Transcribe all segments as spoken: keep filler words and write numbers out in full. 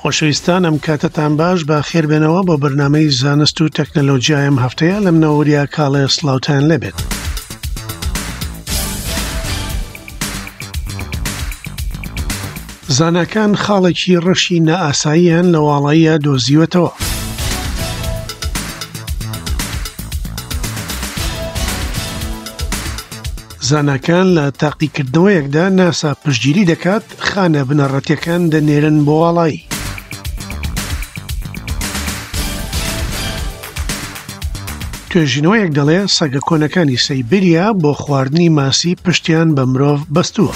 خۆشەویستان ئەم کاتتان باش بە خێربێنەوە بۆ بەرنامەی زانست و تەکنەلۆجیای ئەم هەفتەیە لەم نەوەریە کاڵێ سڵاوتان لەبێت. زاناکان خاڵێکی ڕەشی نائاساییان لە واڵاییە دۆزیوەتەوە. زاناکان لە تاقیکردنەوەیەکدا ناسا پشتگیری دەکات خانە بنەڕەتیەکان دەنێرن بۆ واڵایی. توێژینەوەیەک دەڵێ سەگە کۆنەکانی سەیبریا بۆ خواردنی ماسی پشتیان بە مرۆڤ بەستووە.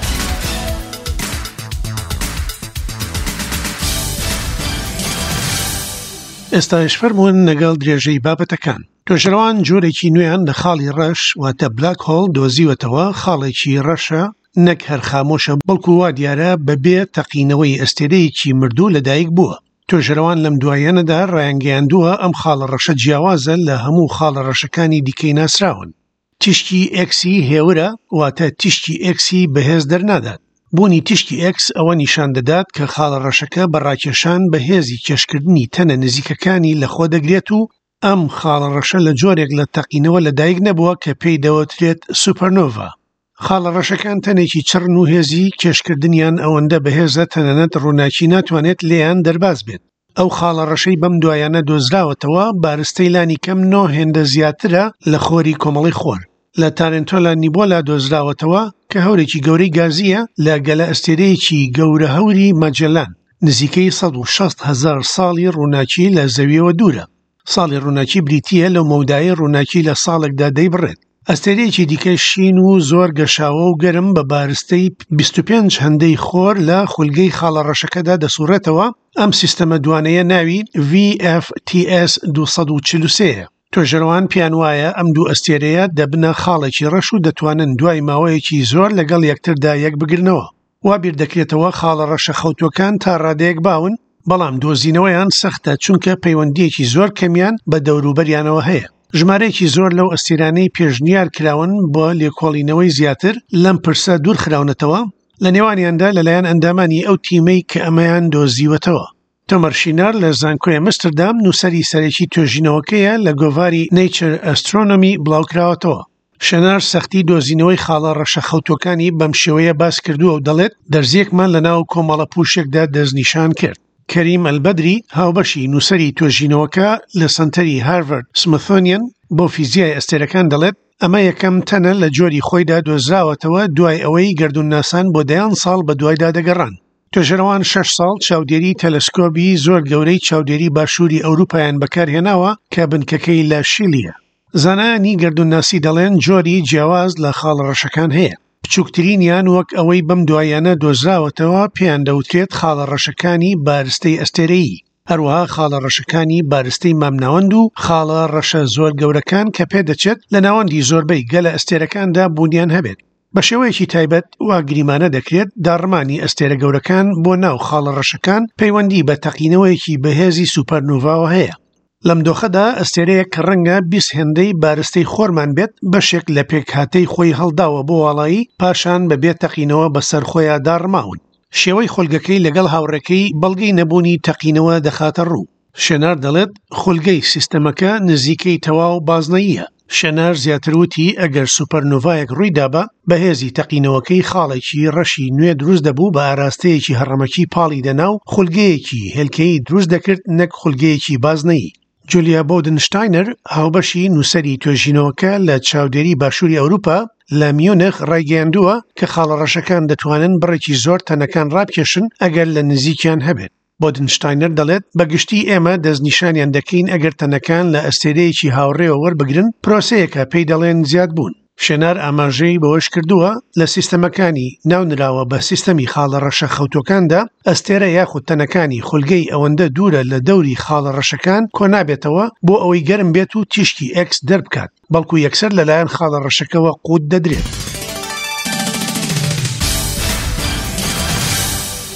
ئێستاش فەرموون لەگەڵ درێژەی بابەتەکان. توێژەرەوان جۆرێکی نوێیان لە خاڵی ڕەش واتە بلاک هۆڵ دۆزیوەتەوە. خاڵێکی ڕەشە نەک هەر خامۆشە بەڵکو وا دیارە بەبێ تەقینەوەی ئەستێرەیەکی مردوو لەدایک بووە. توێژەرەوان لەم دوایەنەدا ڕایانگەیاندووە ئەم خاڵە ڕەشە جیاوازە لە هەموو خاڵە ڕەشەکانی دیکەی ناسراون. تیشکی ئێکسی هێورە واتە تیشکی ئێکسی بەهێز دەرنادات. بوونی تیشکی ئێکس ئەوە نیشان دەدات کە خاڵە ڕەشەکە بەڕاکێشان بەهێزی کێشکردنی تەنە نزیکەکانی لەخۆ دەگرێت و ئەم خاڵە ڕەشە لە جۆرێک لە تەقینەوە لەدایک نەبووە کە پێی دەوترێت سوپەرنۆڤا. خاڵە ڕەشەکان تەنێکی چڕن و هێزی کێشکردنیان ئەوەندە بەهێزە تەنەنەت ڕووناکی ناتوانێت لێیان دەرباز بێت. ئەو خاڵە ڕەشەی بەم دوایانە دۆزراوەتەوە بارستەی لانی کەم نۆ هێندە زیاترە لە خۆری کۆمەڵی خۆر. لە تارنتۆلا نیبۆلا دۆزراوەتەوە کە هەورێکی گەورەی گازیە لە گەلە ئەستێرەیەکی گەورە هەوری ماجەلان نزیکەی سەد و شەست هەزار ساڵی ڕووناکی لە زەویەوە دوورە. ساڵی ڕووناکی بریتیە لە مەودای ڕووناکی لە ساڵێکدا دەیبڕێت. ئەستێرەیەکی دیکە شین و زۆر گەشاوە و گەرم بە بارستەی بیست و پێنج هەندەی خۆر لە خولگەی خاڵە ڕەشەکەدا دەسوڕێتەوە. ئەم سیستەمە دوانەیە ناوی ڤی ئەف تی ئێس دووسەد و چل و سێ. توێژەرەوان پیان وایە ئەم دوو ئەستێرەیە دەبنە خاڵێکی ڕەش و دەتوانن دوای ماوەیەکی زۆر لەگەڵ یەکتردا یەک بگرنەوە. وا بیر دەکرێتەوە خاڵە ڕەشە خەوتوەکان تا ڕادەیەک باون، بەڵام دۆزینەوەیان سەختە چونکە پەیوەندیەکی زۆر کەمیان بە دەوروبەریانەوە هەیە. ژمارەیەکی زۆر لەو ئەستێرانەی پێشنیار کراون بۆ لێکۆڵینەوەی زیاتر لەم پرسە دوور خراونەتەوە، لە نێوانیاندا لەلایەن ئەندامانی ئەو تیمەی کە ئەمەیان دۆزیوەتەوە. تۆمەر شینار لە زانکۆی ئەمستردام نووسەری سەرەکی توێژینەوەکەیە لە گۆڤاری نیچر ئەسترۆنۆمی بڵاوکراوەتەوە. شەنار سەختی دۆزینەوەی خاڵە ڕەشە خەوتوەکانی بەم شێوەیە باس کردووە و دەڵێت دەرزیەکمان لەناو کۆمەڵە پوشێکدا دەستنیشان کرد. کەریم ئەلبەدری هاوبەشی نووسەری توێژینەوەکە لە سنتەری هارڤارد سمثۆنیەن بۆ فیزیای ئەستێرەکان دەڵێت ئەمە یەکەم تەنە لە جۆری خۆیدا دۆزراوەتەوە دوای ئەوەی گەردووناسان بۆ دەیان ساڵ بە دوایدا دەگەڕان. توێژەرەوان شەش ساڵ چاودێری تەلەسکۆبی زۆر گەورەی چاودێری باشووری ئەوروپایان بەکارهێناوە کە بنکەکەی لە شیلیە. زانایانی گەردووناسی دەڵێن جۆری جیاواز لە خاڵە ڕەشەکان هەیە. بچووکترینیان وەک ئەوەی بەم دوایانە دۆزراوەتەوە پێیان دەوترێت خاڵە ڕەشەکانی بارستەی ئەستێرەیی. هەروەها خاڵە ڕەشەکانی بارستەی مامناوەند و خاڵە ڕەشە زۆر گەورەکان کە پێدەچێت لە ناوەندی زۆربەی گەلە ئەستێرەکاندا بوونیان هەبێت. بە شێوەیەکی تایبەت وا گریمانە دەکرێت داڕمانی ئەستێرە گەورەکان بۆ ناو خاڵە ڕەشەکان پەیوەندی بە تەقینەوەیەکی بەهێزی سوپەرنۆڤاوە هەیە. لەم دۆخەدا ئەستێرەیە کە ڕەنگە بیست هێندەی بارستەی خۆرمان بێت بەشێک لە پێکهاتەی خۆی هەڵداوە بۆ واڵایی پاشان بەبێت تەقینەوە بەسەر خۆیان داڕماون. شێوەی خۆلگەکەی لەگەڵ هاوڕێکەی بەڵگەی نەبوونی تەقینەوە دەخاتە ڕوو. شێنار دەڵێت خولگەی سیستەمەکە نزیکەی تەواو بازنەییە. شەنار زیاتر وتی ئەگەر سوپەرنۆڤایەک ڕوویدابە بەهێزی تەقینەوەکەی خاڵێکی ڕەشی نوێ دروست دەبوو بە ئاراستەیەکی هەڕەمەکی پاڵی دەناو خولگەیەکی هێلکەیی دروست دەکرد نەک خولگەیەکی بازنەیی. جولیا بۆدنشتاینەر هاوبەشی نووسەری توێژینەوەکە لە چاودێری باشووری ئەوروپا لە میونخ ڕایگەیاندووە کە خاڵە ڕەشەکان دەتوانن بڕێکی زۆر تەنەکان ڕابکێشن ئەگەر لە نزیکیان هەبێت. بۆدنشتاینەر دەڵێت بەگشتی ئێمە دەستنیشانیان دەکەین ئەگەر تەنەکان لە ئەستێرەیەکی هاوڕێوە وەربگرن پرۆسەیەکە پێی دەڵێن زیاد بوون. شێنار ئاماژەی بەوەش کردووە لە سیستەمەکانی ناونراوە بە سیستەمی خاڵە ڕەشە خەوتوەکاندا ئەستێرە یاخود تەنەکانی خولگەی ئەوەندە دوورە لە دەوری خاڵە ڕەشەکان کۆنابێتەوە بۆ ئەوەی گەرم بێت و تیشکی ئێکس دەربکات، بەڵکو یەکسەر لەلایەن خاڵە ڕەشەکەوە قووت دەدرێت.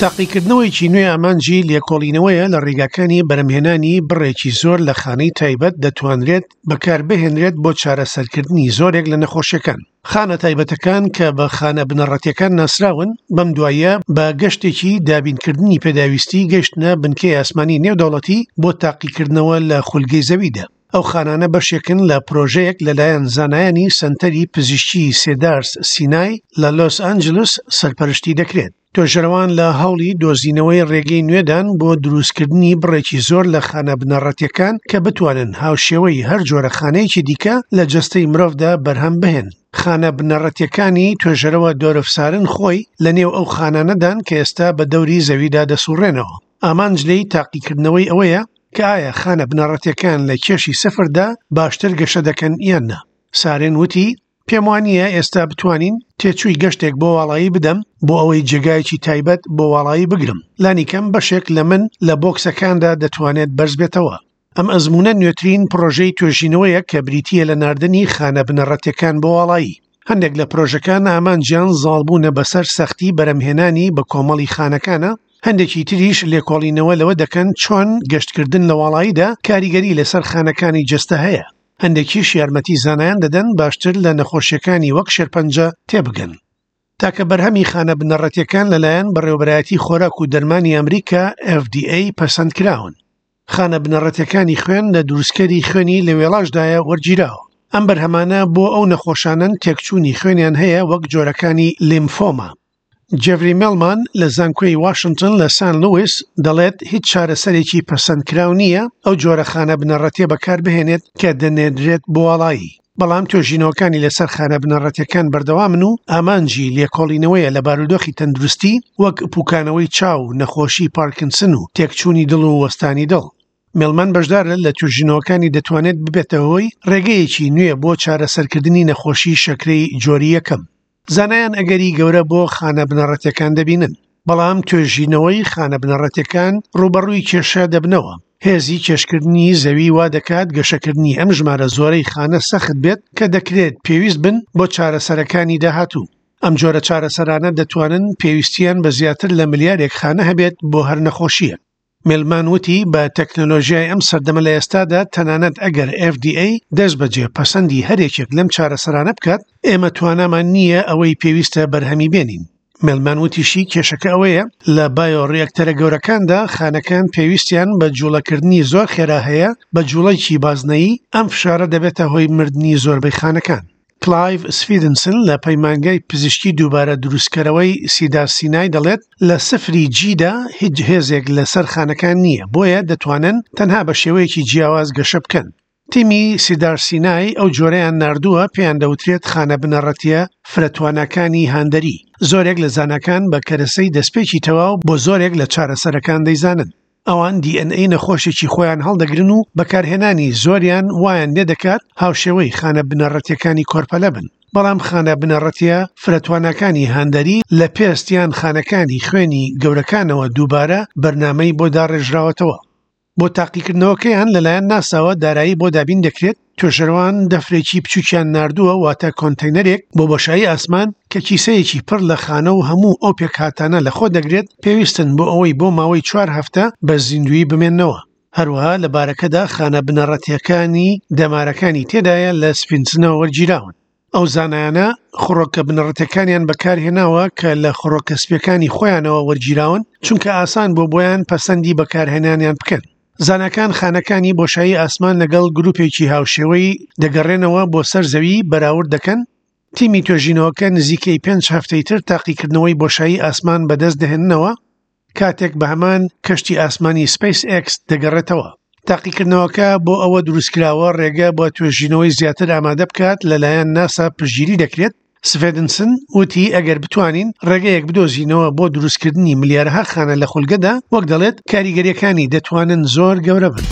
تاقیکردنەوەیکی نوێ ئامانجی لێکۆڵینەوەیە لە ڕێگاکانی بەرهەمهێنانی بڕێکی زۆر لە خانەی تایبەت دەتوانرێت بەکاربهێنرێت بۆ چارەسەرکردنی زۆرێک لە نەخۆشیەکان. خانە تایبەتەکان کە بە خانە بنەڕەتیەکان ناسراون بەم دوایە بە گەشتێکی دابینکردنی پێداویستی گەشتنە بنکەی ئاسمانی نێودەوڵەتی بۆ تاقیکردنەوە لە خولگەی زەویدا. ئەو خانانە بەشێکن لە پرۆژەیەک لەلایەن زانایانی سەنتەری پزیشکی سێدارس سینای لە لۆس ئانجلس سەرپەرشتی دەکرێت. تۆژەرەوان لە هەوڵی دۆزینەوەی ڕێگەی نوێدان بۆ دروستکردنی بڕێکی زۆر لە خانە بنەڕەتیەکان کە بتوانن هاوشێوەی هەر جۆرە خانەیەکی دیکە لە جەستەی مرۆڤدا بەرهەم بهێن. خانە بنەڕەتیەکانی توێژەرەوە دۆرەفسارن خۆی لە نێو ئەو خانانەدان کە ئێستا بە دەوری زەویدا دەسوڕێنەوە. ئامانجلەی تاقیکردنەوەی ئەوەیە کە ئایا خانە بنەڕەتیەکان لە کێشی سەفردا باشتر گەشە دەکەن یان نا. سارێن وتی پێم وانییە ئێستا بتوانین تێچووی گەشتێک بۆ واڵایی بدەم بۆ ئەوەی جێگایەکی تایبەت بۆ واڵایی بگرم. لانیکەم بەشێک لە من لە بۆکسەکاندا دەتوانێت بەرز بێتەوە. ئەم ئەزمونە نوێترین پرۆژەی توێژینەوەیە کە بریتیە لە ناردنی خانە بنەڕەتیەکان بۆ واڵایی. هەندێک لە پرۆژەکان ئامانجیان زاڵبوونە بەسەر سەختی بەرەمهێنانی بە کۆمەڵی خانەکانە، هەندێکی تریش لێکۆڵینەوە لەوە دەکەن چۆن گەشتکردن لە واڵاییدا کاریگەری لەسەر خانەکانی جەستە هەیە. هەندێکیش یارمەتی زانایان دەدەن باشتر لە نەخۆشیەکانی وەک شێرپەنجە تێبگەن. تاکە بەرهەمی خانە بنەڕەتیەکان لەلایەن بەڕێوەبەرایەتی خۆراک و دەرمانی ئەمریکا ئف دی ئەی پەسەند کراون. خانە بنەڕەتیەکانی خوێن لە دروستکەری خوێنی لە وێڵاشدایە وەرگیراوە. ئەم بەرهەمانە بۆ ئەو نەخۆشانن تێکچوونی خوێنیان هەیە وەک جۆرەکانی لیمفۆما. جێفری مێڵمان لە زانکۆی واشنگتن لە سان لویس دەڵێت هیچ چارەسەرێکی پەسەندکراو نییە ئەو جۆرە خانە بنەڕەتیە بەکار بهێنێت کە دەنێدرێت بۆ واڵایی. بەڵام توێژینەوەکانی لەسەر خانە بنەڕەتیەکان بەردەوامن و ئامانجی لێکۆڵینەوەیە لە بارودۆخی تەندروستی وەک پوکانەوەی چاو، نەخۆشی پارکنسن و تێکچوونی دڵ و وەستانی دڵ. مێڵمان بەشدارە لە توێژینەوەکانی دەتوانێت ببێتەوەی ڕێگەیەکی نوێ بۆ چارەسەرکردنی نەخۆشی شەکرەی جۆری یەکەم. زانایان ئەگەری گەورە بۆ خانە بنەڕەتیەکان دەبینن، بەڵام توێژینەوەی خانە بنەڕەتیەکان ڕوبەڕووی کێشە دەبنەوە. هێزی کێشکردنی زەوی وا دەکات گەشەکردنی ئەم ژمارە زۆرەی خانە سەخت بێت کە دەکرێت پێویست بن بۆ چارەسەرەکانی داهاتوو. ئەم جۆرە چارەسەرانە دەتوانن پێویستیان بە زیاتر لە ملیارێک خانە هەبێت بۆ هەر نەخۆشیە. مێڵمان وتی بە تەکنۆلۆژیای ئەم سەردەمە لە ئێستادا تەنانەت ئەگەر ئف دی ئەی دەست بەجێ پەسەندی هەرێکێک لەم چارەسەرانە بکات، ئێمە توانامان نییە ئەوەی پێویستە بەرهەمی بێنین. مێڵمان وتیشی کێشەکە ئەوەیە لە بایۆڕیەکتەرە گەورەکاندا خانەکان پێویستیان بە جوڵەکردنی زۆر خێرا هەیە، بە جوڵەیکی بازنەیی ئەم فشارە دەبێتە هۆی مردنی زۆربەی خانەکان. کلایڤ سفیدنسن لە پەیمانگای پزیشکی دووبارە دروستکەرەوەی سیدار سینای دەڵێت لە سفری جیدا هیچ هێزێک لەسەر خانەکان نییە، بۆیە دەتوانن تەنها بە شێوەیەکی جیاواز گەشە بکەن. تیمی سیدار سینای ئەو جۆرەیان ناردووە پێیان دەوترێت خانە بنەڕەتیە فرەتوانەکانی هاندەری. زۆرێک لە زانەکان بە کەرەسەی دەستپێکی تەواو بۆ زۆرێک لە چارەسەرەکان دەیزانن. ئەوان دی ئەن ئەی نەخۆشێکی خۆیان هەڵدەگرن و بەکارهێنانی زۆریان وایان لێ دەکات هاوشێوەی خانە بنەڕەتیەکانی کۆرپەلە بن. بەڵام خانە بنەڕەتیە فرەتوانەکانی هاندەری لە پێستیان خانەکانی خوێنی گەورەکانەوە دووبارە بەرنامەی بۆ داڕێژراوەتەوە. بۆ تاقیکردنەوەکەیان لەلایەن ناساوە دارایی بۆ دابین دەکرێت. توێژەروان دەفرێکی بچووکیان ناردووە واتە کۆنتەینەرێک بۆ بۆشایی ئاسمان کە کیسەیەکی پڕ لە خانە و هەموو ئەو پێکهاتانە لە خۆ دەگرێت پێویستن بۆ ئەوەی بۆ ماوەی چوار هەفتە بە زیندوی بمێننەوە. هەروەها لە بارەکەدا خانە بنەڕەتیەکانی دەمارەکانی تێدایە لە سفینسنەوە وەرگیراون. ئەو زانایانە خوڕۆکە بنەڕەتیەکانیان بەکارهێناوە کە لە خوڕۆکە سپیەکانی خۆیانەوە وەرگیراون چونکە ئاسان بۆ بۆیان پەسەندی بەکارهێنانیان بکەن. زانەکان خانەکانی بۆشایی ئاسمان لەگەڵ گروپێکی هاوشێوەی دەگەڕێنەوە بۆ سەر زەوی بەراورد دەکەن. تیمی توێژینەوەکە نزیکەی پێنج هەفتەی تر تاقیکردنەوەی بۆشایی ئاسمان بەدەست دەهێننەوە کاتێک بە هەمان کەشتی ئاسمانی سپیس ئێکس دەگەڕێتەوە. تاقیکردنەوەکە بۆ ئەوە دروستکراوە ڕێگە بۆ توێژینەوەی زیاتر ئامادە بکات لەلایەن ناسا پشتگیری دەکرێت. سفێدنسن وتی ئەگەر بتوانین ڕێگەیەک بدۆزینەوە بۆ دروستکردنی ملیارها خانە لە خولگەدا، وەک دەڵێت کاریگەریەکانی دەتوانن زۆر گەورە بن.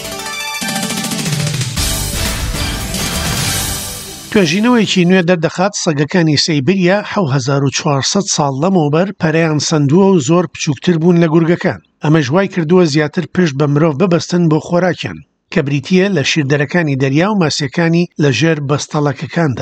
توێژینەوەیکی نوێ دەردەخات سەگەکانی سەیبریا حەوت هەزار و چوارسەد ساڵ لەمەوبەر پەرەیان سندووە و زۆر بچووکتر بوون لە گورگەکان. ئەمەش وای کردووە زیاتر پشت بە مرۆڤ ببەستن بۆ خۆراکیان کە بریتیە لە شیردەرەکانی دەریا و ماسیەکانی لە ژێر بەستەڵەکەکاندان.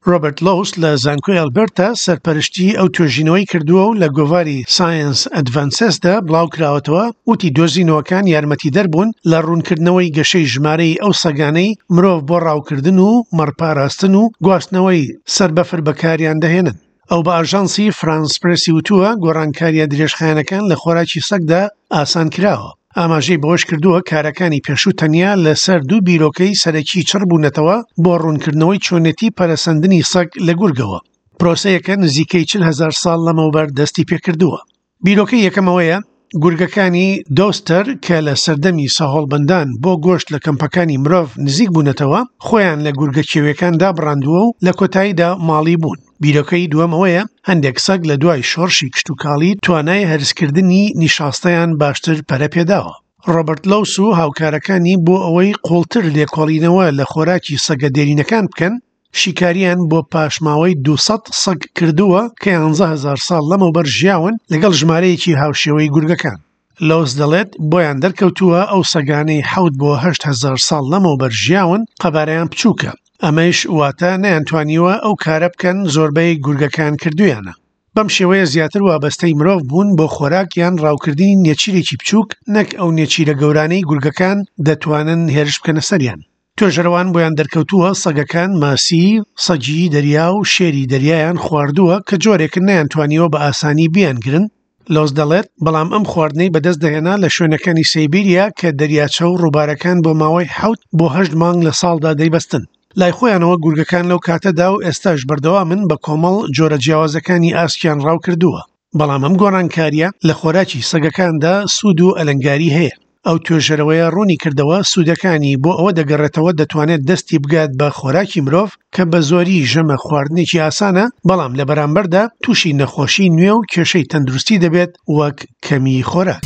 ڕۆبرت لۆوس لە زانکۆی ئەلبەرتا سەرپەرشتی ئەو توێژینەوەی کردووە و لە گۆڤاری ساینس ئەدڤانسەسدا بڵاوکراوەتەوە وتی دۆزینەوەکان یارمەتیدەر بوون لە ڕوونکردنەوەی گەشەی ژمارەی ئەو سەگانەی مرۆڤ بۆ ڕاوکردن و مەڕپاراستن و گواستنەوەی سەربەفر بەکاریان دەهێنن. ئەو بە ئاژانسی فرانس پرێسی وتووە گۆڕانکاریە درێژخایەنەکان لە خۆراکی سەگدا ئاسان کراوە. ئاماژەی بەوەش کردووە کارەکانی پێشوو تەنیا لەسەر دوو بیرۆکەی سەرەکی چڕ بوونەتەوە بۆ ڕوونکردنەوەی چۆنێتی پەرەسەندنی سەگ لە گورگەوە. پرۆسەیەکە نزیکەی چل هەزار ساڵ لەمەوبەر دەستی پێکردووە. بیرۆکەی یەکەمەوەیە گورگەکانی دۆستەر کە لە سەردەمی سەهۆڵبەندان بۆ گۆشت لە کەمپەکانی مرۆڤ نزیک بوونەتەوە خۆیان لە گورگە کێویەکاندا بڕاندووە و لە کۆتاییدا ماڵی بوون. بیرۆکەی دووەمەوەیە هەندێک سەگ لە دوای شۆڕشی کشتوکاڵی توانای هەرسکردنی نیشاستەیان باشتر پەرە پێداوە. ڕۆبرت لۆوس و هاوکارەکانی بۆ ئەوەی قوڵتر لێکۆڵینەوە لە خۆراکی سەگە دێرینەکان بکەن شیکاریان بۆ پاشماوەی دووسەد سەگ کردووە کە یانزە هەزار ساڵ لەمەوبەر ژیاون لەگەڵ ژمارەیەکی هاوشێوەی گورگەکان. لۆوس دەڵێت بۆیان دەرکەوتووە ئەو سەگانەی حەوت بۆ هەشت هەزار ساڵ لەمەوبەر ژیاون قەبارەیان بچووکە. ئەمەش واتە نەیانتوانیوە ئەو کارە بکەن زۆربەی گورگەکان کردویانە. بەم شێوەیە زیاتر وابەستەی مرۆڤ بوون بۆ خۆراک یان ڕاوکردنی نێچیرێکی بچووک نەک ئەو نێچیرە گەورانەی گورگەکان دەتوانن هێرش بکەنە سەریان. توێژەرەوان بۆیان دەرکەوتووە سەگەکان ماسی، سەگی دەریا و شێری دەریایان خواردووە کە جۆرێکن نەیانتوانیوە بە ئاسانی بیانگرن. لۆوس دەڵێت بەڵام ئەم خواردنەی بەدەست دەهێنا لە شوێنەکانی سەیبیریا کە دەریاچە و ڕووبارەکان بۆ ماوەی حەوت بۆ هەشت مانگ لە ساڵدا دەیبەستن. لای خۆیانەوە گورگەکان لەو کاتەدا و ئێستاش بەردەوامن بە کۆمەڵ جۆرە جیاوازەکانی ئاسکیان ڕاو کردووە. بەڵام ئەم گۆڕانکاریە لە خۆراکی سەگەکاندا سوود و ئەلەنگاری هەیە. ئەو توێژەرەوەیە ڕوونی کردەوە سوودەکانی بۆ ئەوە دەگەڕێتەوە دەتوانێت دەستی بگات بە خۆراکی مرۆڤ کە بە زۆری ژەمە خواردنێکی ئاسانە بەڵام لە بەرامبەردا تووشی نەخۆشی نوێ و کێشەی تەندروستی دەبێت وەک کەمی خۆراک.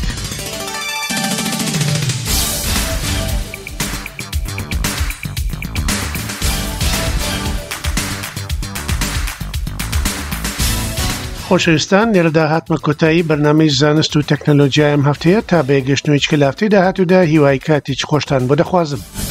خۆشەویستان لێرەدا هاتمە کۆتایی بەرنامەی زانست و تەکنەلۆجیای ئەم هەفتەیە تا بە یەکگەشتنەوەی چکە لە هەفتەی داهاتوودا هیوای کاتێکی خۆشتان بۆ دەخوازم.